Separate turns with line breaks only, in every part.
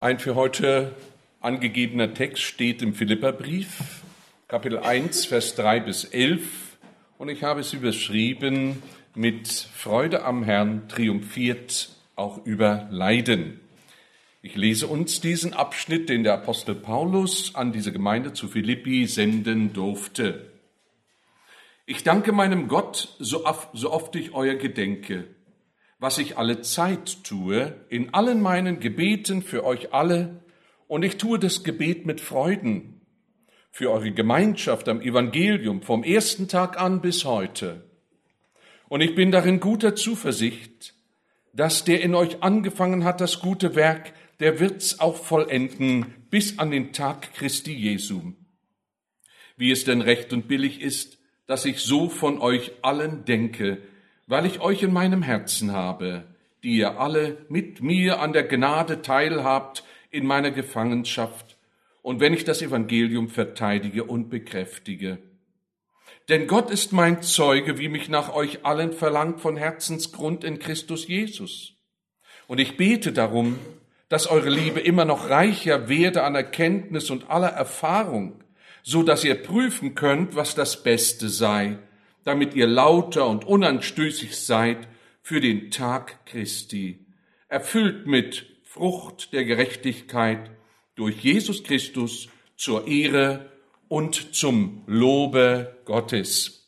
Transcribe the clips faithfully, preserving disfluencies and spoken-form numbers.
Ein für heute angegebener Text steht im Philipperbrief, Kapitel eins, Vers drei bis elf, und ich habe es überschrieben mit Freude am Herrn triumphiert auch über Leiden. Ich lese uns diesen Abschnitt, den der Apostel Paulus an diese Gemeinde zu Philippi senden durfte. Ich danke meinem Gott, so oft ich euer gedenke, was ich alle Zeit tue, in allen meinen Gebeten für euch alle, und ich tue das Gebet mit Freuden, für eure Gemeinschaft am Evangelium vom ersten Tag an bis heute. Und ich bin darin guter Zuversicht, dass der in euch angefangen hat, das gute Werk, der wird's auch vollenden bis an den Tag Christi Jesu. Wie es denn recht und billig ist, dass ich so von euch allen denke, weil ich euch in meinem Herzen habe, die ihr alle mit mir an der Gnade teilhabt in meiner Gefangenschaft und wenn ich das Evangelium verteidige und bekräftige. Denn Gott ist mein Zeuge, wie mich nach euch allen verlangt von Herzensgrund in Christus Jesus. Und ich bete darum, dass eure Liebe immer noch reicher werde an Erkenntnis und aller Erfahrung, so dass ihr prüfen könnt, was das Beste sei, damit ihr lauter und unanstößig seid für den Tag Christi, erfüllt mit Frucht der Gerechtigkeit durch Jesus Christus zur Ehre und zum Lobe Gottes.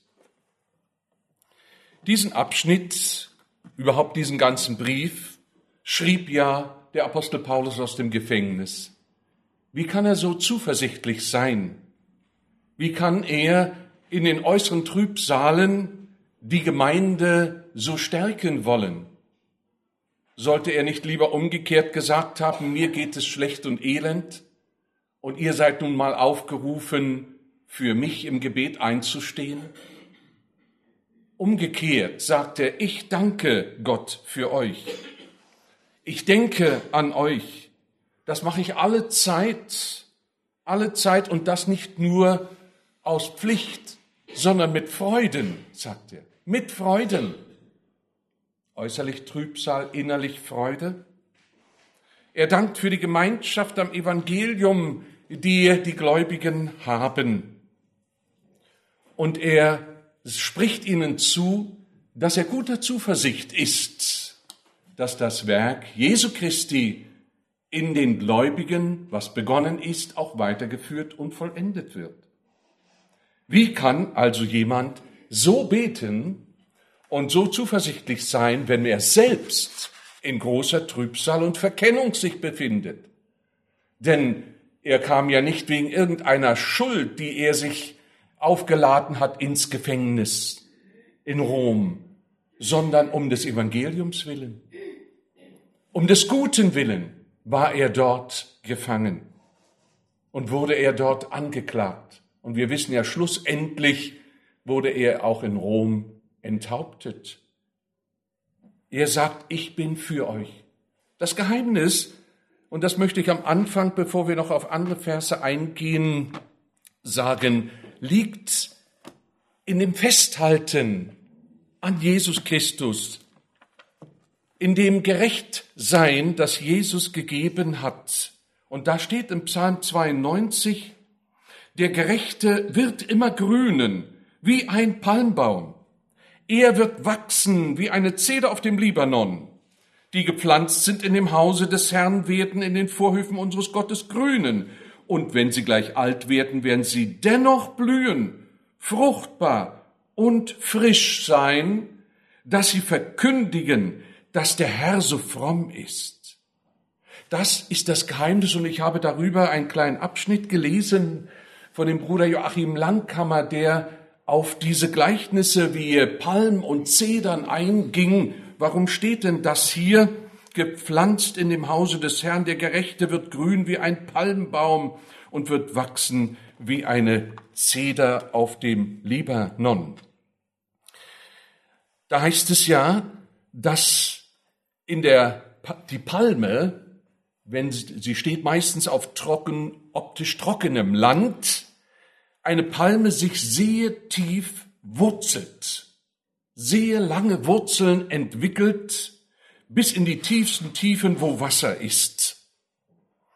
Diesen Abschnitt, überhaupt diesen ganzen Brief, schrieb ja der Apostel Paulus aus dem Gefängnis. Wie kann er so zuversichtlich sein? Wie kann er in den äußeren Trübsalen die Gemeinde so stärken wollen? Sollte er nicht lieber umgekehrt gesagt haben, mir geht es schlecht und elend und ihr seid nun mal aufgerufen, für mich im Gebet einzustehen? Umgekehrt sagt er, ich danke Gott für euch. Ich denke an euch. Das mache ich alle Zeit, alle Zeit und das nicht nur aus Pflicht, sondern mit Freuden, sagt er, mit Freuden. Äußerlich Trübsal, innerlich Freude. Er dankt für die Gemeinschaft am Evangelium, die die Gläubigen haben. Und er spricht ihnen zu, dass er guter Zuversicht ist, dass das Werk Jesu Christi in den Gläubigen, was begonnen ist, auch weitergeführt und vollendet wird. Wie kann also jemand so beten und so zuversichtlich sein, wenn er selbst in großer Trübsal und Verkennung sich befindet? Denn er kam ja nicht wegen irgendeiner Schuld, die er sich aufgeladen hat, ins Gefängnis in Rom, sondern um des Evangeliums willen. Um des Guten willen war er dort gefangen und wurde er dort angeklagt. Und wir wissen ja, schlussendlich wurde er auch in Rom enthauptet. Er sagt, ich bin für euch. Das Geheimnis, und das möchte ich am Anfang, bevor wir noch auf andere Verse eingehen, sagen, liegt in dem Festhalten an Jesus Christus, in dem Gerechtsein, das Jesus gegeben hat. Und da steht im Psalm zweiundneunzig, der Gerechte wird immer grünen, wie ein Palmbaum. Er wird wachsen wie eine Zeder auf dem Libanon. Die gepflanzt sind in dem Hause des Herrn, werden in den Vorhöfen unseres Gottes grünen. Und wenn sie gleich alt werden, werden sie dennoch blühen, fruchtbar und frisch sein, dass sie verkündigen, dass der Herr so fromm ist. Das ist das Geheimnis, und ich habe darüber einen kleinen Abschnitt gelesen von dem Bruder Joachim Langkammer, der auf diese Gleichnisse wie Palm und Zedern einging. Warum steht denn das hier? Gepflanzt in dem Hause des Herrn, der Gerechte wird grün wie ein Palmbaum und wird wachsen wie eine Zeder auf dem Libanon. Da heißt es ja, dass in der, die Palme, wenn sie, sie steht meistens auf trocken, optisch trockenem Land, eine Palme sich sehr tief wurzelt, sehr lange Wurzeln entwickelt, bis in die tiefsten Tiefen, wo Wasser ist.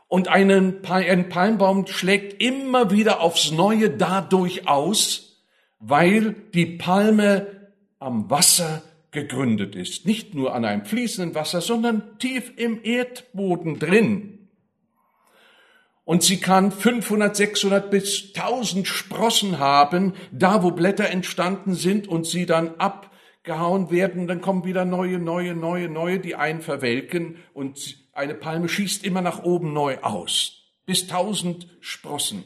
Und einen, ein Palmbaum schlägt immer wieder aufs Neue dadurch aus, weil die Palme am Wasser gegründet ist. Nicht nur an einem fließenden Wasser, sondern tief im Erdboden drin. Und sie kann fünfhundert, sechshundert bis tausend Sprossen haben, da wo Blätter entstanden sind und sie dann abgehauen werden. Dann kommen wieder neue, neue, neue, neue, die einen verwelken und eine Palme schießt immer nach oben neu aus. Bis tausend Sprossen.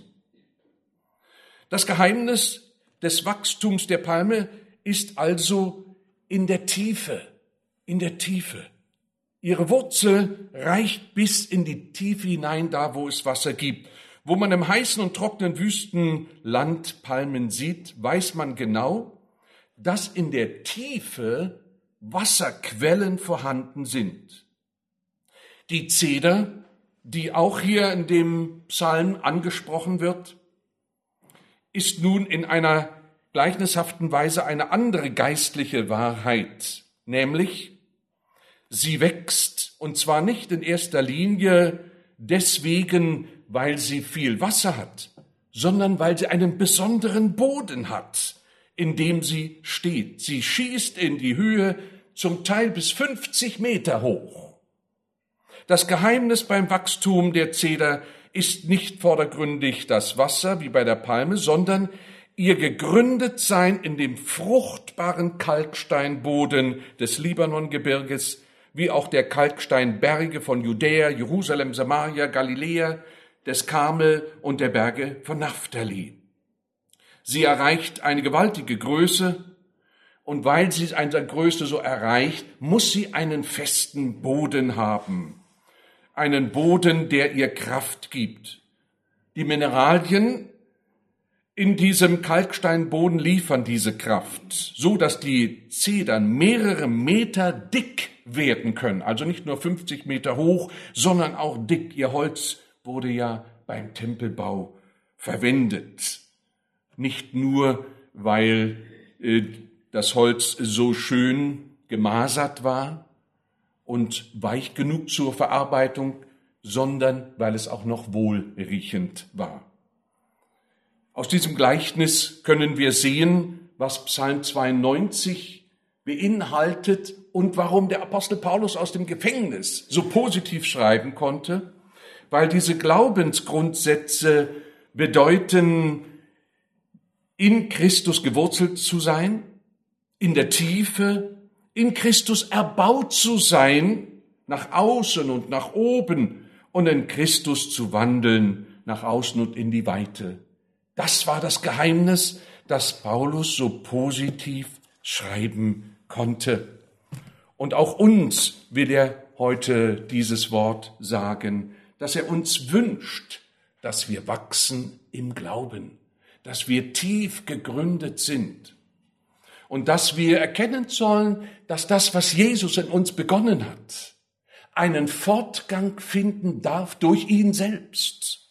Das Geheimnis des Wachstums der Palme ist also in der Tiefe, in der Tiefe. Ihre Wurzel reicht bis in die Tiefe hinein, da wo es Wasser gibt. Wo man im heißen und trockenen Wüstenland Palmen sieht, weiß man genau, dass in der Tiefe Wasserquellen vorhanden sind. Die Zeder, die auch hier in dem Psalm angesprochen wird, ist nun in einer gleichnishaften Weise eine andere geistliche Wahrheit, nämlich sie wächst, und zwar nicht in erster Linie deswegen, weil sie viel Wasser hat, sondern weil sie einen besonderen Boden hat, in dem sie steht. Sie schießt in die Höhe, zum Teil bis fünfzig Meter hoch. Das Geheimnis beim Wachstum der Zeder ist nicht vordergründig das Wasser wie bei der Palme, sondern ihr Gegründetsein in dem fruchtbaren Kalksteinboden des Libanongebirges, wie auch der Kalksteinberge von Judäa, Jerusalem, Samaria, Galiläa, des Karmel und der Berge von Naphtali. Sie erreicht eine gewaltige Größe, und weil sie eine Größe so erreicht, muss sie einen festen Boden haben. Einen Boden, der ihr Kraft gibt. Die Mineralien in diesem Kalksteinboden liefern diese Kraft, so dass die Zedern mehrere Meter dick werden können. Also nicht nur fünfzig Meter hoch, sondern auch dick. Ihr Holz wurde ja beim Tempelbau verwendet. Nicht nur, weil äh, das Holz so schön gemasert war und weich genug zur Verarbeitung, sondern weil es auch noch wohlriechend war. Aus diesem Gleichnis können wir sehen, was Psalm zweiundneunzig beinhaltet und warum der Apostel Paulus aus dem Gefängnis so positiv schreiben konnte, weil diese Glaubensgrundsätze bedeuten, in Christus gewurzelt zu sein, in der Tiefe, in Christus erbaut zu sein, nach außen und nach oben, und in Christus zu wandeln, nach außen und in die Weite. Das war das Geheimnis, das Paulus so positiv schreiben konnte. Und auch uns will er heute dieses Wort sagen, dass er uns wünscht, dass wir wachsen im Glauben, dass wir tief gegründet sind und dass wir erkennen sollen, dass das, was Jesus in uns begonnen hat, einen Fortgang finden darf durch ihn selbst.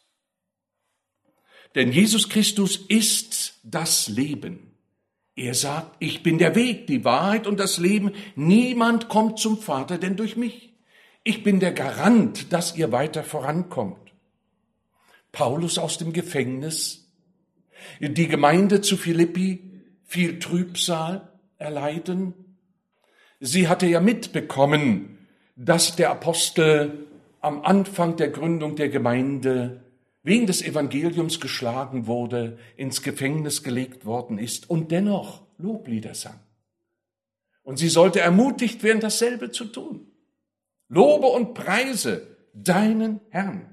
Denn Jesus Christus ist das Leben. Er sagt, ich bin der Weg, die Wahrheit und das Leben. Niemand kommt zum Vater, denn durch mich. Ich bin der Garant, dass ihr weiter vorankommt. Paulus aus dem Gefängnis, die Gemeinde zu Philippi, viel Trübsal erleiden. Sie hatte ja mitbekommen, dass der Apostel am Anfang der Gründung der Gemeinde wegen des Evangeliums geschlagen wurde, ins Gefängnis gelegt worden ist und dennoch Loblieder sang. Und sie sollte ermutigt werden, dasselbe zu tun. Lobe und preise deinen Herrn.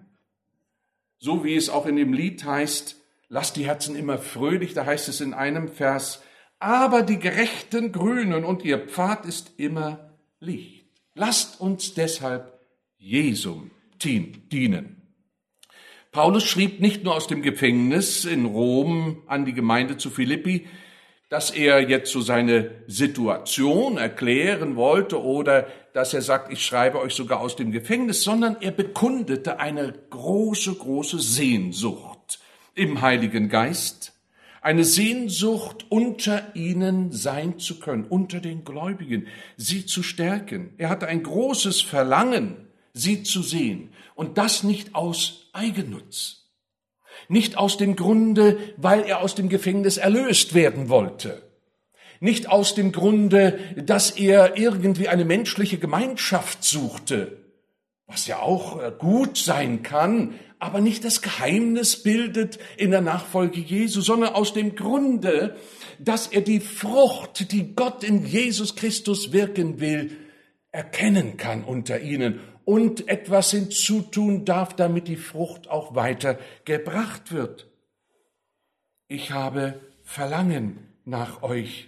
So wie es auch in dem Lied heißt, lass die Herzen immer fröhlich, da heißt es in einem Vers, aber die Gerechten grünen und ihr Pfad ist immer Licht. Lasst uns deshalb Jesum dienen. Paulus schrieb nicht nur aus dem Gefängnis in Rom an die Gemeinde zu Philippi, dass er jetzt so seine Situation erklären wollte oder dass er sagt, ich schreibe euch sogar aus dem Gefängnis, sondern er bekundete eine große, große Sehnsucht im Heiligen Geist, eine Sehnsucht, unter ihnen sein zu können, unter den Gläubigen, sie zu stärken. Er hatte ein großes Verlangen, sie zu sehen. Und das nicht aus Eigennutz. Nicht aus dem Grunde, weil er aus dem Gefängnis erlöst werden wollte. Nicht aus dem Grunde, dass er irgendwie eine menschliche Gemeinschaft suchte, was ja auch gut sein kann, aber nicht das Geheimnis bildet in der Nachfolge Jesu, sondern aus dem Grunde, dass er die Frucht, die Gott in Jesus Christus wirken will, erkennen kann unter ihnen und etwas hinzutun darf, damit die Frucht auch weiter gebracht wird. Ich habe Verlangen nach euch.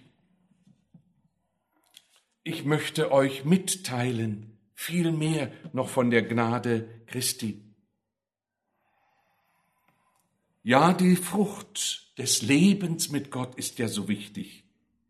Ich möchte euch mitteilen, viel mehr noch von der Gnade Christi. Ja, die Frucht des Lebens mit Gott ist ja so wichtig.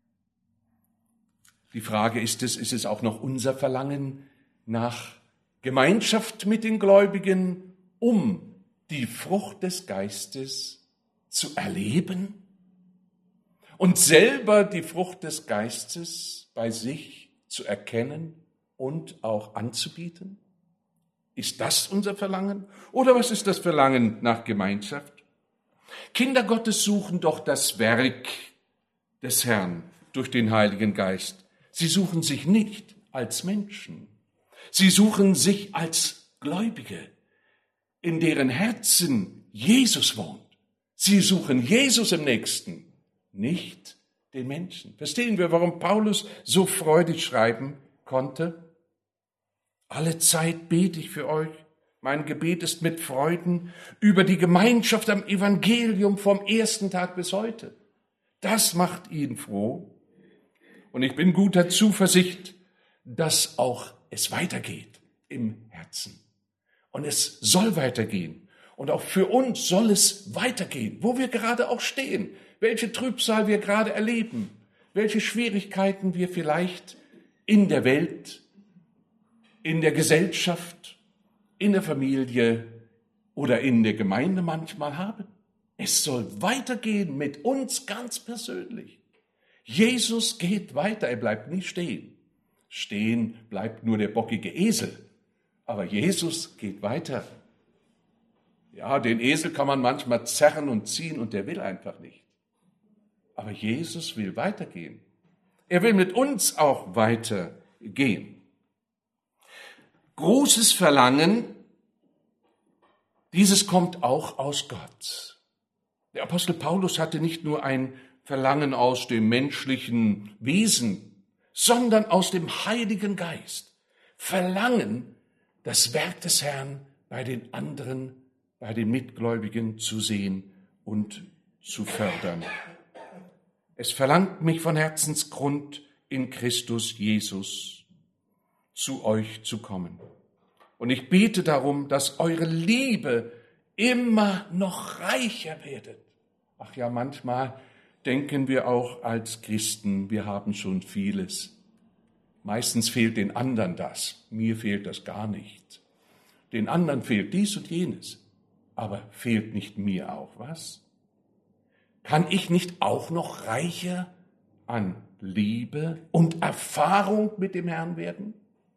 Die Frage ist es, ist es auch noch unser Verlangen nach Gemeinschaft mit den Gläubigen, um die Frucht des Geistes zu erleben und selber die Frucht des Geistes bei sich zu erkennen und auch anzubieten? Ist das unser Verlangen? Oder was ist das Verlangen nach Gemeinschaft? Kinder Gottes suchen doch das Werk des Herrn durch den Heiligen Geist. Sie suchen sich nicht als Menschen. Sie suchen sich als Gläubige, in deren Herzen Jesus wohnt. Sie suchen Jesus im Nächsten, nicht den Menschen. Verstehen wir, warum Paulus so freudig schreiben konnte? Alle Zeit bete ich für euch. Mein Gebet ist mit Freuden über die Gemeinschaft am Evangelium vom ersten Tag bis heute. Das macht ihn froh. Und ich bin guter Zuversicht, dass auch es weitergeht im Herzen. Und es soll weitergehen. Und auch für uns soll es weitergehen, wo wir gerade auch stehen, welche Trübsal wir gerade erleben, welche Schwierigkeiten wir vielleicht in der Welt, in der Gesellschaft, in der Familie oder in der Gemeinde manchmal haben. Es soll weitergehen mit uns ganz persönlich. Jesus geht weiter, er bleibt nicht stehen. Stehen bleibt nur der bockige Esel, aber Jesus geht weiter. Ja, den Esel kann man manchmal zerren und ziehen und der will einfach nicht. Aber Jesus will weitergehen. Er will mit uns auch weitergehen. Großes Verlangen, dieses kommt auch aus Gott. Der Apostel Paulus hatte nicht nur ein Verlangen aus dem menschlichen Wesen, sondern aus dem Heiligen Geist. Verlangen, das Werk des Herrn bei den anderen, bei den Mitgläubigen zu sehen und zu fördern. Es verlangt mich von Herzensgrund in Christus Jesus zu euch zu kommen. Und ich bete darum, dass eure Liebe immer noch reicher werdet. Ach ja, manchmal denken wir auch als Christen, wir haben schon vieles. Meistens fehlt den anderen das. Mir fehlt das gar nicht. Den anderen fehlt dies und jenes. Aber fehlt nicht mir auch was? Kann ich nicht auch noch reicher an Liebe und Erfahrung mit dem Herrn werden?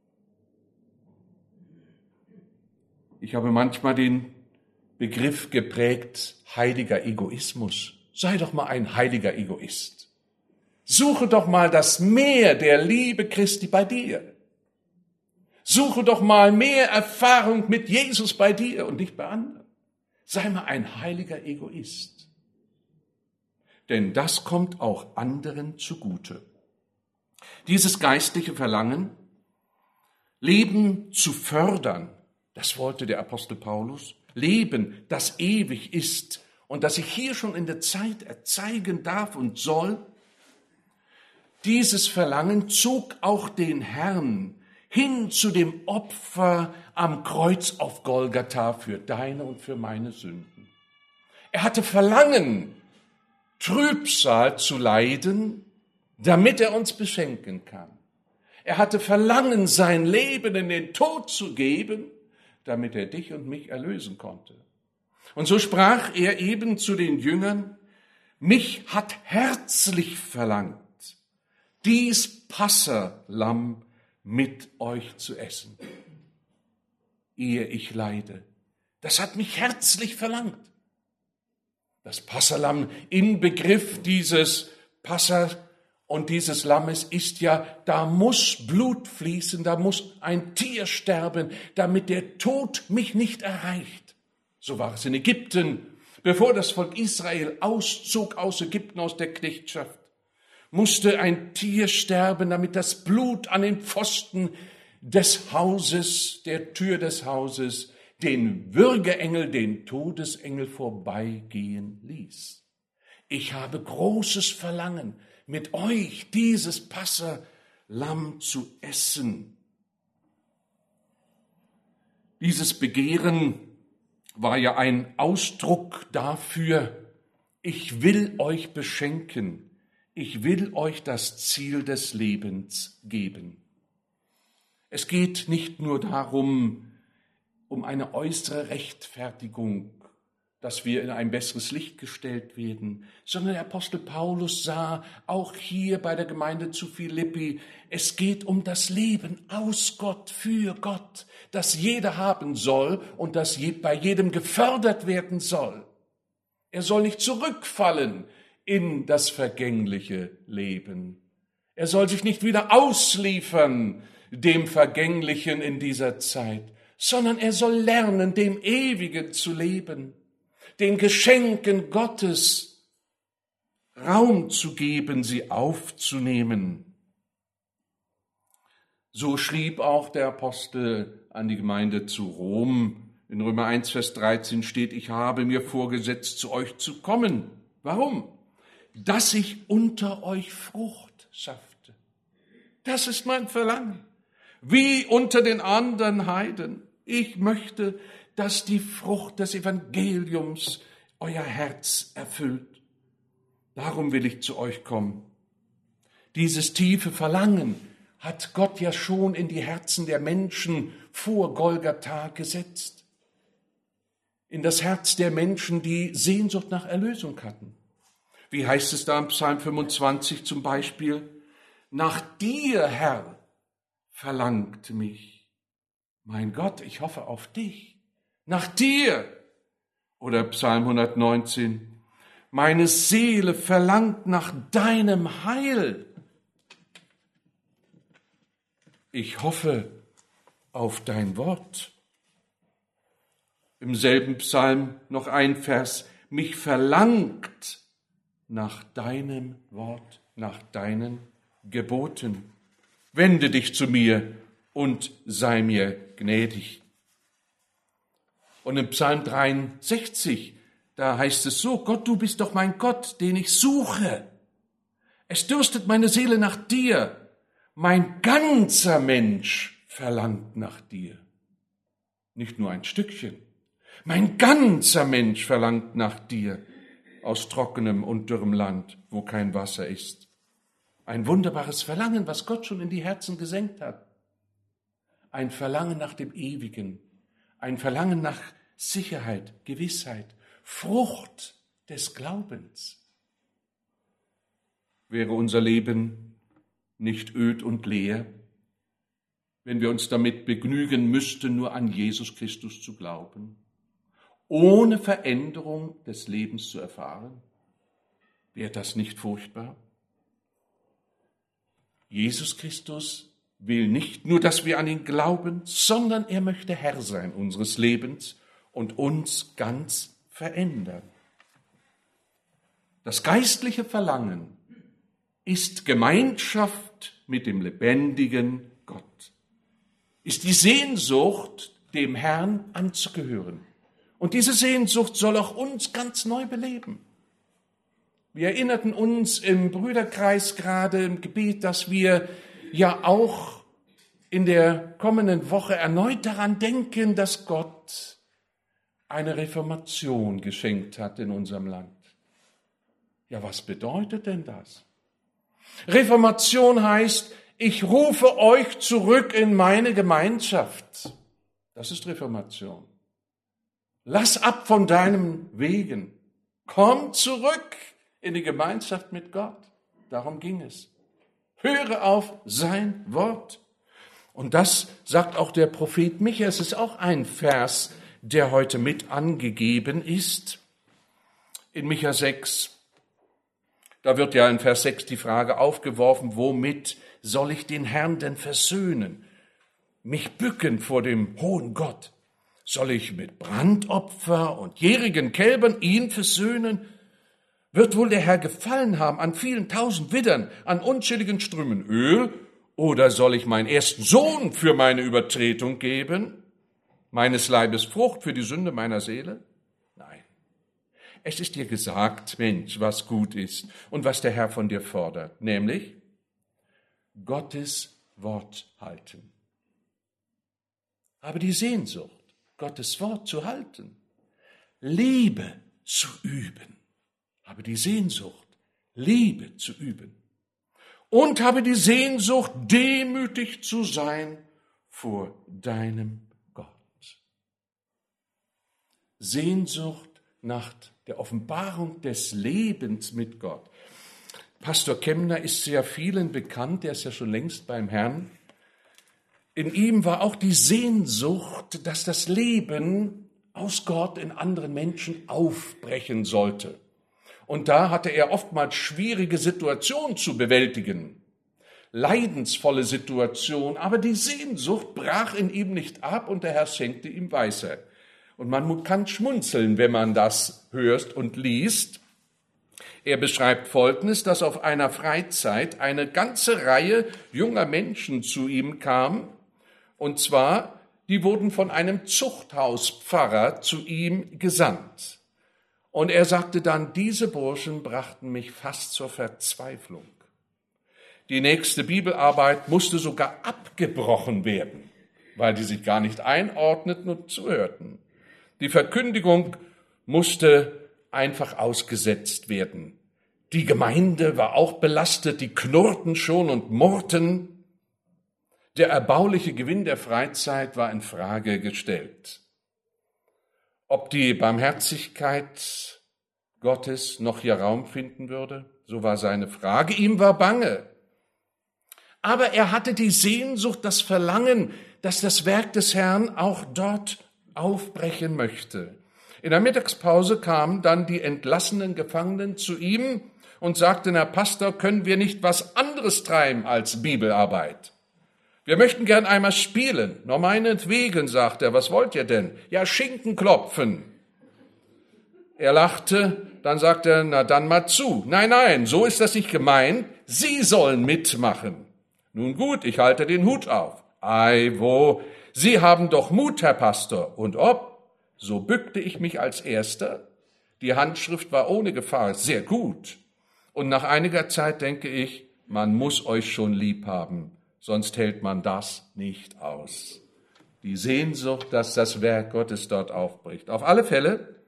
Ich habe manchmal den Begriff geprägt, heiliger Egoismus. Sei doch mal ein heiliger Egoist. Suche doch mal das Meer der Liebe Christi bei dir. Suche doch mal mehr Erfahrung mit Jesus bei dir und nicht bei anderen. Sei mal ein heiliger Egoist. Denn das kommt auch anderen zugute. Dieses geistliche Verlangen, Leben zu fördern, das wollte der Apostel Paulus. Leben, das ewig ist und das sich hier schon in der Zeit erzeigen darf und soll. Dieses Verlangen zog auch den Herrn hin zu dem Opfer am Kreuz auf Golgatha für deine und für meine Sünden. Er hatte Verlangen, Trübsal zu leiden, damit er uns beschenken kann. Er hatte Verlangen, sein Leben in den Tod zu geben, damit er dich und mich erlösen konnte. Und so sprach er eben zu den Jüngern, mich hat herzlich verlangt, dies Passalamm mit euch zu essen. ehe ich leide. Das hat mich herzlich verlangt. Das Passalamm, Inbegriff dieses Passa und dieses Lammes ist ja, da muss Blut fließen, da muss ein Tier sterben, damit der Tod mich nicht erreicht. So war es in Ägypten, bevor das Volk Israel auszog aus Ägypten, aus der Knechtschaft, musste ein Tier sterben, damit das Blut an den Pfosten des Hauses, der Tür des Hauses, den Würgeengel, den Todesengel vorbeigehen ließ. Ich habe großes Verlangen, mit euch dieses Passalamm zu essen. Dieses Begehren war ja ein Ausdruck dafür, ich will euch beschenken, ich will euch das Ziel des Lebens geben. Es geht nicht nur darum, um eine äußere Rechtfertigung, dass wir in ein besseres Licht gestellt werden, sondern der Apostel Paulus sah auch hier bei der Gemeinde zu Philippi, es geht um das Leben aus Gott, für Gott, das jeder haben soll und das bei jedem gefördert werden soll. Er soll nicht zurückfallen in das vergängliche Leben. Er soll sich nicht wieder ausliefern dem Vergänglichen in dieser Zeit, sondern er soll lernen, dem Ewigen zu leben, den Geschenken Gottes Raum zu geben, sie aufzunehmen. So schrieb auch der Apostel an die Gemeinde zu Rom. In Römer eins, Vers dreizehn steht, ich habe mir vorgesetzt, zu euch zu kommen. Warum? Dass ich unter euch Frucht schaffte. Das ist mein Verlangen. Wie unter den anderen Heiden. Ich möchte, dass die Frucht des Evangeliums euer Herz erfüllt. Darum will ich zu euch kommen. Dieses tiefe Verlangen hat Gott ja schon in die Herzen der Menschen vor Golgatha gesetzt. In das Herz der Menschen, die Sehnsucht nach Erlösung hatten. Wie heißt es da im Psalm fünfundzwanzig zum Beispiel? Nach dir, Herr, verlangt mich. Mein Gott, ich hoffe auf dich. Nach dir. Oder Psalm hundertneunzehn. Meine Seele verlangt nach deinem Heil. Ich hoffe auf dein Wort. Im selben Psalm noch ein Vers. Mich verlangt nach deinem Wort, nach deinen Geboten. Wende dich zu mir und sei mir gnädig. Und im Psalm dreiundsechzig, da heißt es so, Gott, du bist doch mein Gott, den ich suche. Es dürstet meine Seele nach dir. Mein ganzer Mensch verlangt nach dir. Nicht nur ein Stückchen. Mein ganzer Mensch verlangt nach dir aus trockenem und dürrem Land, wo kein Wasser ist. Ein wunderbares Verlangen, was Gott schon in die Herzen gesenkt hat. Ein Verlangen nach dem Ewigen, ein Verlangen nach Sicherheit, Gewissheit, Frucht des Glaubens. Wäre unser Leben nicht öd und leer, wenn wir uns damit begnügen müssten, nur an Jesus Christus zu glauben, ohne Veränderung des Lebens zu erfahren? Wäre das nicht furchtbar? Jesus Christus will nicht nur, dass wir an ihn glauben, sondern er möchte Herr sein unseres Lebens und uns ganz verändern. Das geistliche Verlangen ist Gemeinschaft mit dem lebendigen Gott, ist die Sehnsucht, dem Herrn anzugehören. Und diese Sehnsucht soll auch uns ganz neu beleben. Wir erinnerten uns im Brüderkreis gerade im Gebet, dass wir ja auch in der kommenden Woche erneut daran denken, dass Gott eine Reformation geschenkt hat in unserem Land. Ja, was bedeutet denn das? Reformation heißt, ich rufe euch zurück in meine Gemeinschaft. Das ist Reformation. Lass ab von deinen Wegen. Komm zurück in die Gemeinschaft mit Gott. Darum ging es. Höre auf sein Wort. Und das sagt auch der Prophet Micha. Es ist auch ein Vers, der heute mit angegeben ist. In Micha sechs, da wird ja in Vers sechs die Frage aufgeworfen, womit soll ich den Herrn denn versöhnen? Mich bücken vor dem hohen Gott? Soll ich mit Brandopfer und jährigen Kälbern ihn versöhnen? Wird wohl der Herr gefallen haben an vielen tausend Widdern, an unzähligen Strömen Öl? Oder soll ich meinen ersten Sohn für meine Übertretung geben, meines Leibes Frucht für die Sünde meiner Seele? Nein. Es ist dir gesagt, Mensch, was gut ist und was der Herr von dir fordert, nämlich Gottes Wort halten. Aber die Sehnsucht, Gottes Wort zu halten, Liebe zu üben. Habe die Sehnsucht, Liebe zu üben. Und habe die Sehnsucht, demütig zu sein vor deinem Gott. Sehnsucht nach der Offenbarung des Lebens mit Gott. Pastor Kemner ist sehr vielen bekannt, der ist ja schon längst beim Herrn. In ihm war auch die Sehnsucht, dass das Leben aus Gott in anderen Menschen aufbrechen sollte. Und da hatte er oftmals schwierige Situationen zu bewältigen, leidensvolle Situationen, aber die Sehnsucht brach in ihm nicht ab und der Herr schenkte ihm Weisheit. Und man kann schmunzeln, wenn man das hört und liest. Er beschreibt Folgendes, dass auf einer Freizeit eine ganze Reihe junger Menschen zu ihm kam, und zwar, die wurden von einem Zuchthauspfarrer zu ihm gesandt. Und er sagte dann, diese Burschen brachten mich fast zur Verzweiflung. Die nächste Bibelarbeit musste sogar abgebrochen werden, weil die sich gar nicht einordneten und zuhörten. Die Verkündigung musste einfach ausgesetzt werden. Die Gemeinde war auch belastet, die knurrten schon und murrten. Der erbauliche Gewinn der Freizeit war in Frage gestellt. Ob die Barmherzigkeit Gottes noch hier Raum finden würde, so war seine Frage. Ihm war bange. Aber er hatte die Sehnsucht, das Verlangen, dass das Werk des Herrn auch dort aufbrechen möchte. In der Mittagspause kamen dann die entlassenen Gefangenen zu ihm und sagten, Herr Pastor, können wir nicht was anderes treiben als Bibelarbeit? Wir möchten gern einmal spielen. Nur meinetwegen, sagt er, was wollt ihr denn? Ja, Schinken klopfen. Er lachte, dann sagte er, na dann mal zu. Nein, nein, so ist das nicht gemeint. Sie sollen mitmachen. Nun gut, ich halte den Hut auf. Ei, wo? Sie haben doch Mut, Herr Pastor. Und ob? So bückte ich mich als Erster. Die Handschrift war ohne Gefahr sehr gut. Und nach einiger Zeit denke ich, man muss euch schon lieb haben. Sonst hält man das nicht aus. Die Sehnsucht, dass das Werk Gottes dort aufbricht. Auf alle Fälle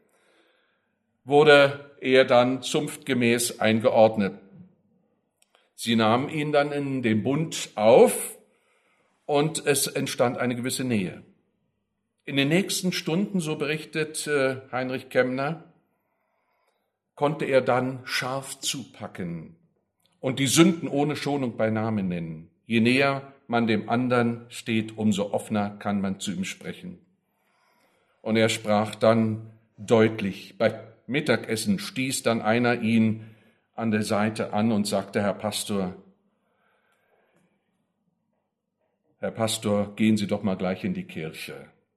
wurde er dann zunftgemäß eingeordnet. Sie nahmen ihn dann in den Bund auf und es entstand eine gewisse Nähe. In den nächsten Stunden, so berichtet Heinrich Kemner, konnte er dann scharf zupacken und die Sünden ohne Schonung bei Namen nennen. Je näher man dem anderen steht, umso offener kann man zu ihm sprechen. Und er sprach dann deutlich. Bei Mittagessen stieß dann einer ihn an der Seite an und sagte, Herr Pastor, Herr Pastor, gehen Sie doch mal gleich in die Kirche.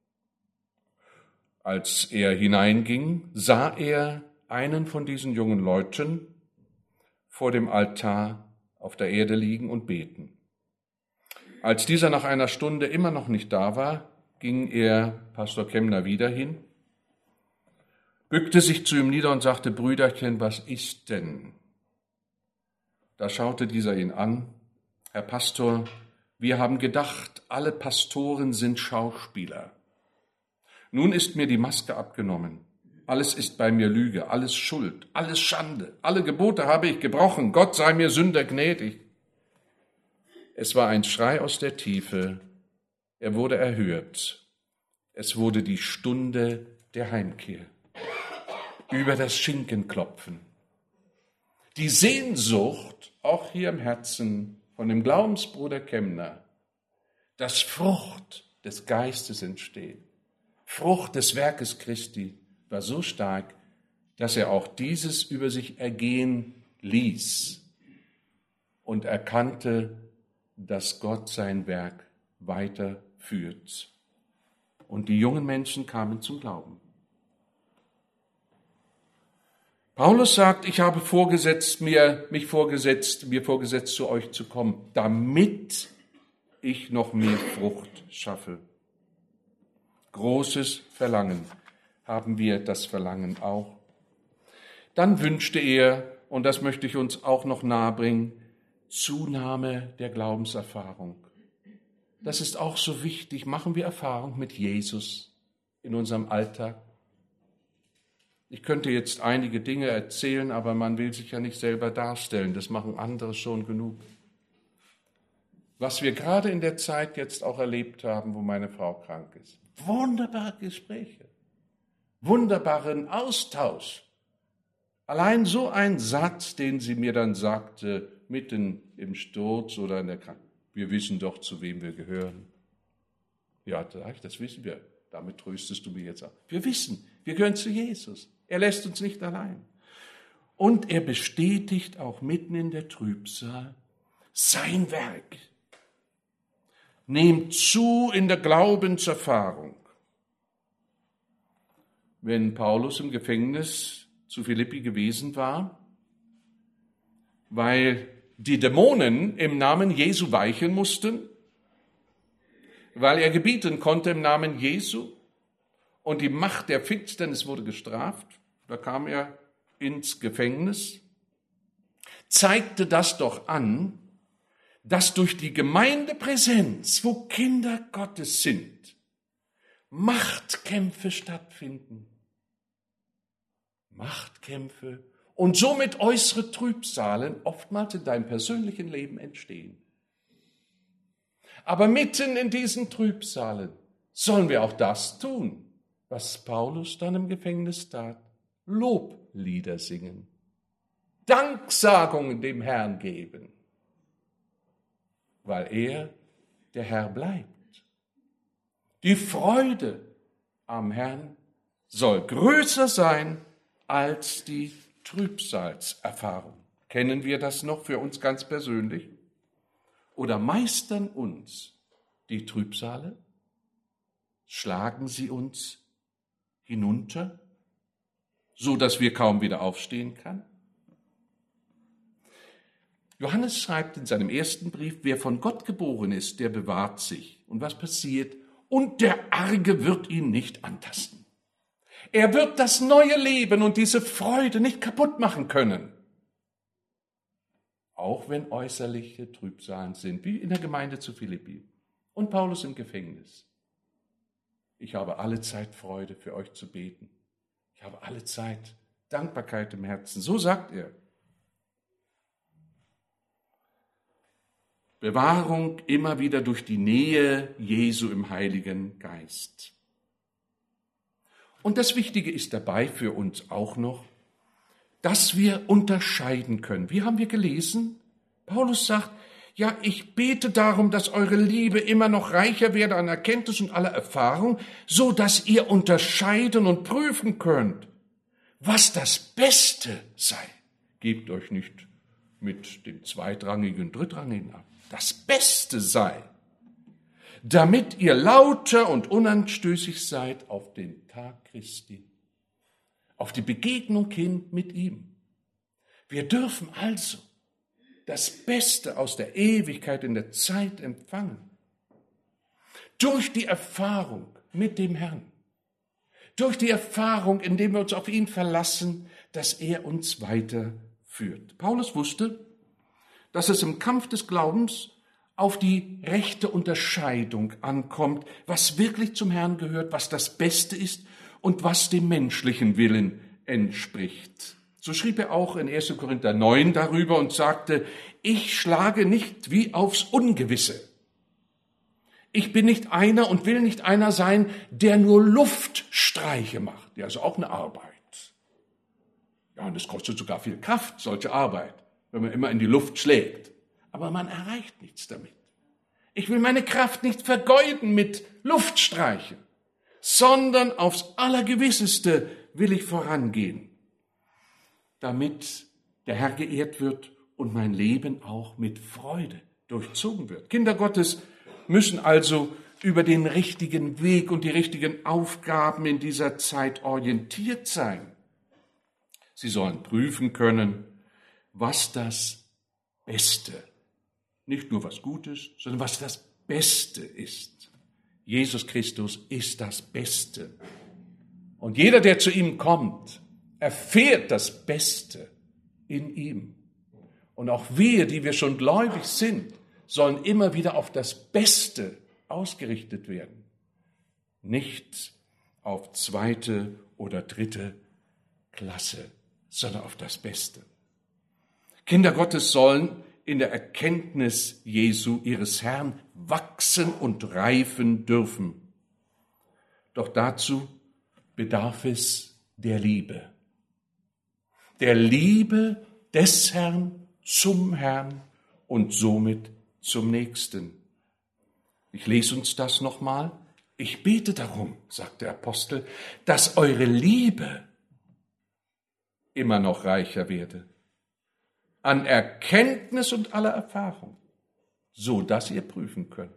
Als er hineinging, sah er einen von diesen jungen Leuten vor dem Altar auf der Erde liegen und beten. Als dieser nach einer Stunde immer noch nicht da war, ging er, Pastor Kemner, wieder hin, bückte sich zu ihm nieder und sagte, Brüderchen, was ist denn? Da schaute dieser ihn an, Herr Pastor, wir haben gedacht, alle Pastoren sind Schauspieler. Nun ist mir die Maske abgenommen. Alles ist bei mir Lüge, alles Schuld, alles Schande. Alle Gebote habe ich gebrochen. Gott sei mir Sünder gnädig. Es war ein Schrei aus der Tiefe. Er wurde erhört. Es wurde die Stunde der Heimkehr. Über das Schinkenklopfen. Die Sehnsucht, auch hier im Herzen von dem Glaubensbruder Kemner, dass Frucht des Geistes entsteht. Frucht des Werkes Christi war so stark, dass er auch dieses über sich ergehen ließ und erkannte, dass Gott sein Werk weiterführt. Und die jungen Menschen kamen zum Glauben. Paulus sagt, ich habe vorgesetzt, mir, mich vorgesetzt, mir vorgesetzt, zu euch zu kommen, damit ich noch mehr Frucht schaffe. Großes Verlangen. Haben wir das Verlangen auch? Dann wünschte er, und das möchte ich uns auch noch nahebringen, Zunahme der Glaubenserfahrung. Das ist auch so wichtig. Machen wir Erfahrung mit Jesus in unserem Alltag. Ich könnte jetzt einige Dinge erzählen, aber man will sich ja nicht selber darstellen. Das machen andere schon genug. Was wir gerade in der Zeit jetzt auch erlebt haben, wo meine Frau krank ist. Wunderbare Gespräche, wunderbaren Austausch. Allein so ein Satz, den sie mir dann sagte, mitten im Sturz oder in der Krankheit. Wir wissen doch, zu wem wir gehören. Ja, das wissen wir. Damit tröstest du mich jetzt auch. Wir wissen, wir gehören zu Jesus. Er lässt uns nicht allein. Und er bestätigt auch mitten in der Trübsal sein Werk. Nehmt zu in der Glaubenserfahrung. Wenn Paulus im Gefängnis zu Philippi gewesen war, weil die Dämonen im Namen Jesu weichen mussten, weil er gebieten konnte im Namen Jesu und die Macht der Finsternis wurde gestraft, da kam er ins Gefängnis, zeigte das doch an, dass durch die Gemeindepräsenz, wo Kinder Gottes sind, Machtkämpfe stattfinden. Machtkämpfe und somit äußere Trübsalen oftmals in deinem persönlichen Leben entstehen. Aber mitten in diesen Trübsalen sollen wir auch das tun, was Paulus dann im Gefängnis tat. Loblieder singen, Danksagungen dem Herrn geben, weil er der Herr bleibt. Die Freude am Herrn soll größer sein als die Trübsalserfahrung. Kennen wir das noch für uns ganz persönlich? Oder meistern uns die Trübsale? Schlagen sie uns hinunter, so dass wir kaum wieder aufstehen können? Johannes schreibt in seinem ersten Brief, wer von Gott geboren ist, der bewahrt sich. Und was passiert? Und der Arge wird ihn nicht antasten. Er wird das neue Leben und diese Freude nicht kaputt machen können. Auch wenn äußerliche Trübsalen sind, wie in der Gemeinde zu Philippi und Paulus im Gefängnis. Ich habe alle Zeit Freude, für euch zu beten. Ich habe alle Zeit Dankbarkeit im Herzen. So sagt er. Bewahrung immer wieder durch die Nähe Jesu im Heiligen Geist. Und das Wichtige ist dabei für uns auch noch, dass wir unterscheiden können. Wie haben wir gelesen? Paulus sagt, ja, ich bete darum, dass eure Liebe immer noch reicher werde an Erkenntnis und aller Erfahrung, so dass ihr unterscheiden und prüfen könnt, was das Beste sei. Gebt euch nicht mit dem Zweitrangigen und Drittrangigen ab. Das Beste sei, damit ihr lauter und unanstößig seid auf den Tag Christi, auf die Begegnung hin mit ihm. Wir dürfen also das Beste aus der Ewigkeit in der Zeit empfangen, durch die Erfahrung mit dem Herrn, durch die Erfahrung, indem wir uns auf ihn verlassen, dass er uns weiterführt. Paulus wusste, dass es im Kampf des Glaubens auf die rechte Unterscheidung ankommt, was wirklich zum Herrn gehört, was das Beste ist und was dem menschlichen Willen entspricht. So schrieb er auch in erster Korinther neun darüber und sagte, ich schlage nicht wie aufs Ungewisse. Ich bin nicht einer und will nicht einer sein, der nur Luftstreiche macht. Ja, also auch eine Arbeit. Ja, und es kostet sogar viel Kraft, solche Arbeit, wenn man immer in die Luft schlägt. Aber man erreicht nichts damit. Ich will meine Kraft nicht vergeuden mit Luftstreichen, sondern aufs Allergewisseste will ich vorangehen, damit der Herr geehrt wird und mein Leben auch mit Freude durchzogen wird. Kinder Gottes müssen also über den richtigen Weg und die richtigen Aufgaben in dieser Zeit orientiert sein. Sie sollen prüfen können, was das Beste, nicht nur was Gutes, sondern was das Beste ist. Jesus Christus ist das Beste. Und jeder, der zu ihm kommt, erfährt das Beste in ihm. Und auch wir, die wir schon gläubig sind, sollen immer wieder auf das Beste ausgerichtet werden. Nicht auf zweite oder dritte Klasse, sondern auf das Beste. Kinder Gottes sollen in der Erkenntnis Jesu, ihres Herrn, wachsen und reifen dürfen. Doch dazu bedarf es der Liebe. Der Liebe des Herrn zum Herrn und somit zum Nächsten. Ich lese uns das nochmal. Ich bete darum, sagt der Apostel, dass eure Liebe immer noch reicher werde, an Erkenntnis und aller Erfahrung, so dass ihr prüfen könnt.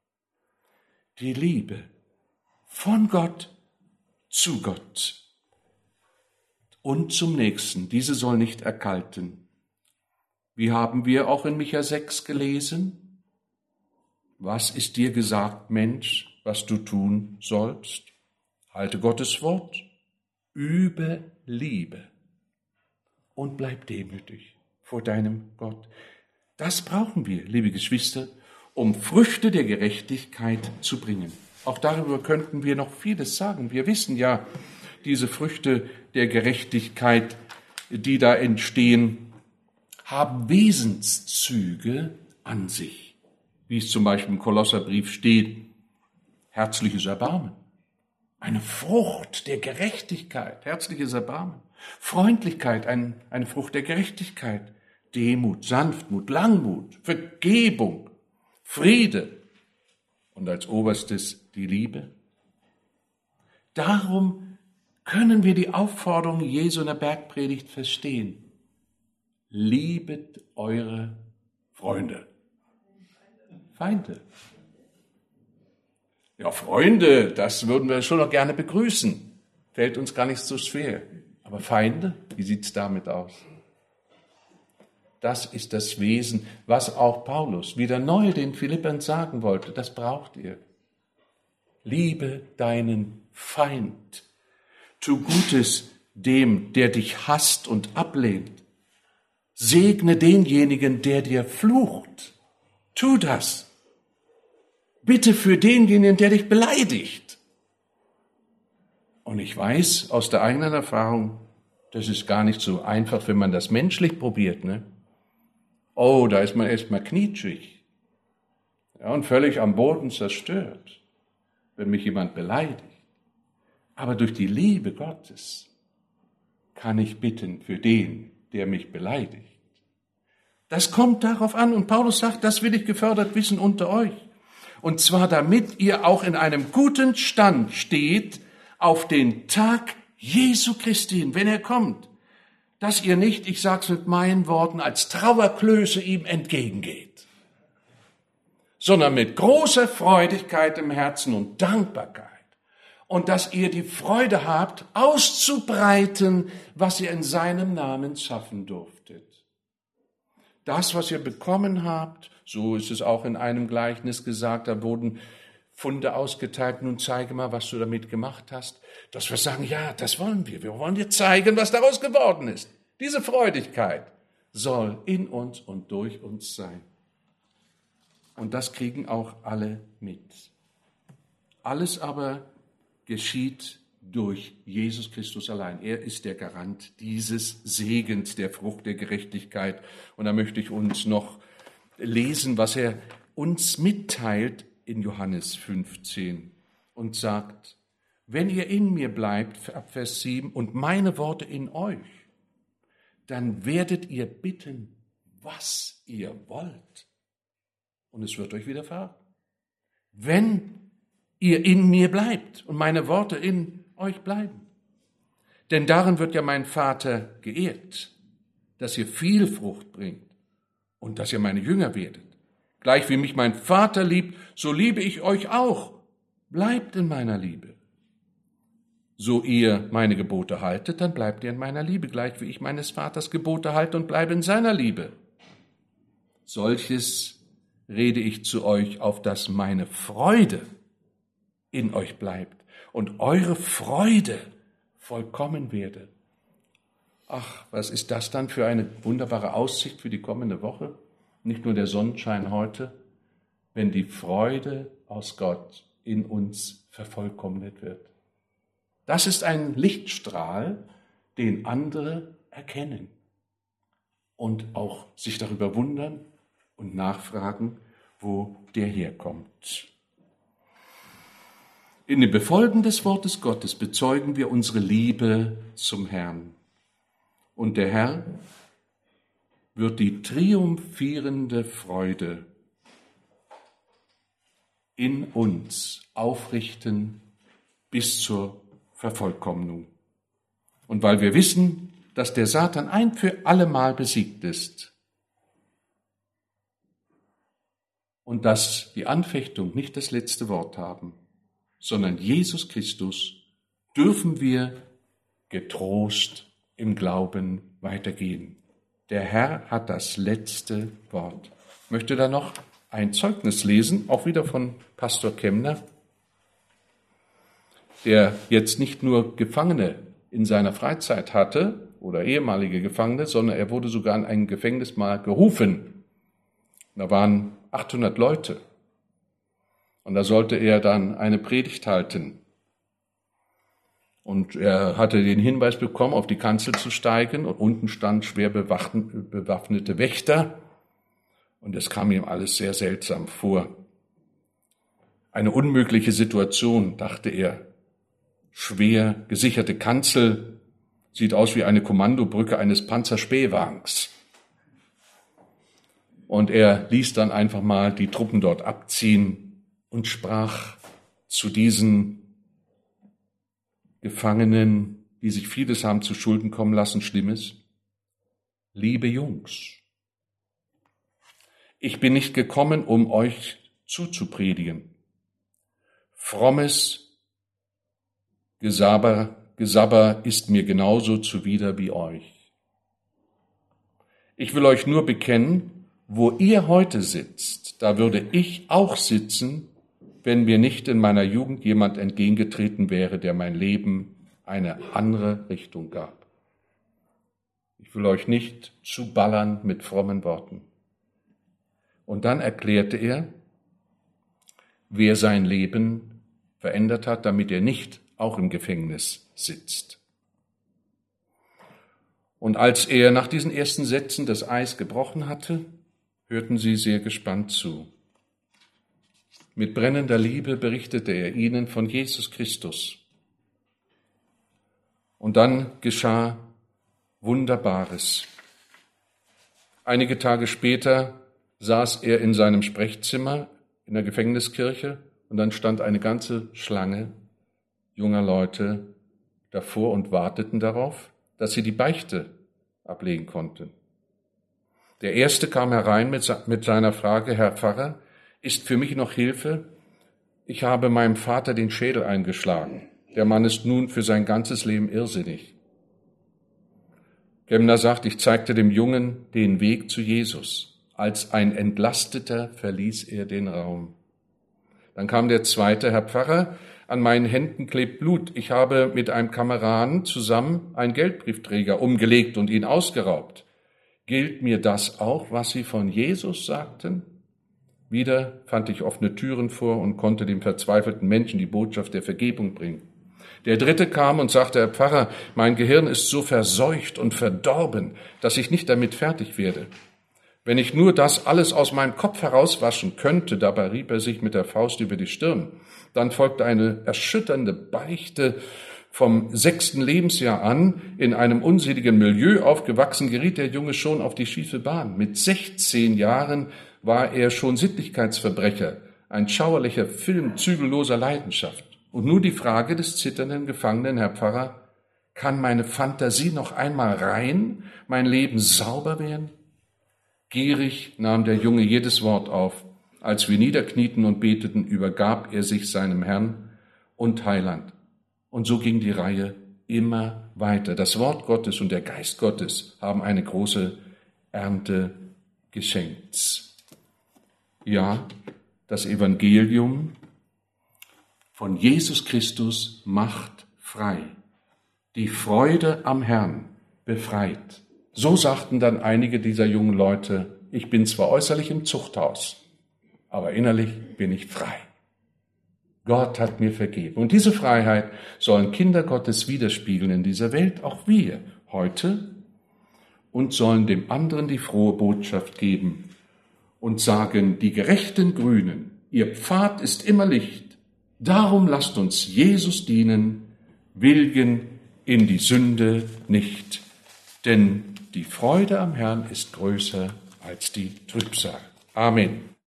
Die Liebe von Gott zu Gott und zum Nächsten, diese soll nicht erkalten. Wie haben wir auch in Micha sechs gelesen? Was ist dir gesagt, Mensch, was du tun sollst? Halte Gottes Wort, übe Liebe und bleib demütig vor deinem Gott. Das brauchen wir, liebe Geschwister, um Früchte der Gerechtigkeit zu bringen. Auch darüber könnten wir noch vieles sagen. Wir wissen ja, diese Früchte der Gerechtigkeit, die da entstehen, haben Wesenszüge an sich. Wie es zum Beispiel im Kolosserbrief steht, herzliches Erbarmen. Eine Frucht der Gerechtigkeit, herzliches Erbarmen. Freundlichkeit, ein, eine Frucht der Gerechtigkeit. Demut, Sanftmut, Langmut, Vergebung, Friede und als Oberstes die Liebe. Darum können wir die Aufforderung Jesu in der Bergpredigt verstehen. Liebet eure Freunde. Feinde. Ja, Freunde, das würden wir schon noch gerne begrüßen. Fällt uns gar nicht so schwer. Aber Feinde, wie sieht's damit aus? Das ist das Wesen, was auch Paulus wieder neu den Philippern sagen wollte. Das braucht ihr. Liebe deinen Feind. Tu Gutes dem, der dich hasst und ablehnt. Segne denjenigen, der dir flucht. Tu das. Bitte für denjenigen, der dich beleidigt. Und ich weiß aus der eigenen Erfahrung, das ist gar nicht so einfach, wenn man das menschlich probiert, ne? Oh, da ist man erstmal knietschig. Ja, und völlig am Boden zerstört, wenn mich jemand beleidigt. Aber durch die Liebe Gottes kann ich bitten für den, der mich beleidigt. Das kommt darauf an. Und Paulus sagt, das will ich gefördert wissen unter euch. Und zwar damit ihr auch in einem guten Stand steht auf den Tag Jesu Christi, wenn er kommt. Dass ihr nicht, ich sag's mit meinen Worten, als Trauerklöße ihm entgegengeht, sondern mit großer Freudigkeit im Herzen und Dankbarkeit. Und dass ihr die Freude habt, auszubreiten, was ihr in seinem Namen schaffen durftet. Das, was ihr bekommen habt, so ist es auch in einem Gleichnis gesagt, da wurden Pfunde ausgeteilt, nun zeige mal, was du damit gemacht hast. Dass wir sagen, ja, das wollen wir. Wir wollen dir zeigen, was daraus geworden ist. Diese Freudigkeit soll in uns und durch uns sein. Und das kriegen auch alle mit. Alles aber geschieht durch Jesus Christus allein. Er ist der Garant dieses Segens, der Frucht der Gerechtigkeit. Und da möchte ich uns noch lesen, was er uns mitteilt in Johannes fünfzehn und sagt, wenn ihr in mir bleibt, ab Vers sieben, und meine Worte in euch, dann werdet ihr bitten, was ihr wollt. Und es wird euch widerfahren. wenn ihr in mir bleibt und meine Worte in euch bleiben. Denn darin wird ja mein Vater geehrt, dass ihr viel Frucht bringt und dass ihr meine Jünger werdet. Gleich wie mich mein Vater liebt, so liebe ich euch auch. Bleibt in meiner Liebe. So ihr meine Gebote haltet, dann bleibt ihr in meiner Liebe, gleich wie ich meines Vaters Gebote halte und bleibe in seiner Liebe. Solches rede ich zu euch, auf dass meine Freude in euch bleibt und eure Freude vollkommen werde. Ach, was ist das dann für eine wunderbare Aussicht für die kommende Woche? Nicht nur der Sonnenschein heute, wenn die Freude aus Gott in uns vervollkommnet wird. Das ist ein Lichtstrahl, den andere erkennen und auch sich darüber wundern und nachfragen, wo der herkommt. In dem Befolgen des Wortes Gottes bezeugen wir unsere Liebe zum Herrn. Und der Herr wird die triumphierende Freude in uns aufrichten bis zur Vervollkommnung. Und weil wir wissen, dass der Satan ein für allemal besiegt ist und dass die Anfechtung nicht das letzte Wort haben, sondern Jesus Christus, dürfen wir getrost im Glauben weitergehen. Der Herr hat das letzte Wort. Ich möchte da noch ein Zeugnis lesen, auch wieder von Pastor Kemner, der jetzt nicht nur Gefangene in seiner Freizeit hatte oder ehemalige Gefangene, sondern er wurde sogar in ein Gefängnis mal gerufen. Da waren achthundert Leute und da sollte er dann eine Predigt halten. Und er hatte den Hinweis bekommen, auf die Kanzel zu steigen und unten stand schwer bewaffnete Wächter und es kam ihm alles sehr seltsam vor. Eine unmögliche Situation, dachte er. Schwer gesicherte Kanzel, sieht aus wie eine Kommandobrücke eines Panzerspähwagens. Und er ließ dann einfach mal die Truppen dort abziehen und sprach zu diesen Gefangenen, die sich vieles haben zu Schulden kommen lassen, Schlimmes. Liebe Jungs, ich bin nicht gekommen, um euch zuzupredigen. Frommes Gesabber, Gesabber ist mir genauso zuwider wie euch. Ich will euch nur bekennen, wo ihr heute sitzt, da würde ich auch sitzen, wenn mir nicht in meiner Jugend jemand entgegengetreten wäre, der mein Leben eine andere Richtung gab. Ich will euch nicht zuballern mit frommen Worten. Und dann erklärte er, wer sein Leben verändert hat, damit er nicht auch im Gefängnis sitzt. Und als er nach diesen ersten Sätzen das Eis gebrochen hatte, hörten sie sehr gespannt zu. Mit brennender Liebe berichtete er ihnen von Jesus Christus. Und dann geschah Wunderbares. Einige Tage später saß er in seinem Sprechzimmer in der Gefängniskirche und dann stand eine ganze Schlange junger Leute davor und warteten darauf, dass sie die Beichte ablegen konnten. Der erste kam herein mit seiner Frage, Herr Pfarrer, ist für mich noch Hilfe? Ich habe meinem Vater den Schädel eingeschlagen. Der Mann ist nun für sein ganzes Leben irrsinnig. Kemner sagt, ich zeigte dem Jungen den Weg zu Jesus. Als ein Entlasteter verließ er den Raum. Dann kam der zweite, Herr Pfarrer, an meinen Händen klebt Blut. Ich habe mit einem Kameraden zusammen einen Geldbriefträger umgelegt und ihn ausgeraubt. Gilt mir das auch, was Sie von Jesus sagten? Wieder fand ich offene Türen vor und konnte dem verzweifelten Menschen die Botschaft der Vergebung bringen. Der dritte kam und sagte, Herr Pfarrer, mein Gehirn ist so verseucht und verdorben, dass ich nicht damit fertig werde. Wenn ich nur das alles aus meinem Kopf herauswaschen könnte, dabei rieb er sich mit der Faust über die Stirn. Dann folgte eine erschütternde Beichte. Vom sechsten Lebensjahr an, in einem unseligen Milieu aufgewachsen, geriet der Junge schon auf die schiefe Bahn. Mit sechzehn Jahren war er schon Sittlichkeitsverbrecher, ein schauerlicher Film zügelloser Leidenschaft. Und nur die Frage des zitternden Gefangenen, Herr Pfarrer, kann meine Fantasie noch einmal rein, mein Leben sauber werden? Gierig nahm der Junge jedes Wort auf. Als wir niederknieten und beteten, übergab er sich seinem Herrn und Heiland. Und so ging die Reihe immer weiter. Das Wort Gottes und der Geist Gottes haben eine große Ernte geschenkt. Ja, das Evangelium von Jesus Christus macht frei. Die Freude am Herrn befreit. So sagten dann einige dieser jungen Leute, ich bin zwar äußerlich im Zuchthaus, aber innerlich bin ich frei. Gott hat mir vergeben. Und diese Freiheit sollen Kinder Gottes widerspiegeln in dieser Welt, auch wir heute, und sollen dem anderen die frohe Botschaft geben und sagen, die gerechten Grünen, ihr Pfad ist immer Licht, darum lasst uns Jesus dienen, wilgen in die Sünde nicht, denn die Freude am Herrn ist größer als die Trübsal. Amen.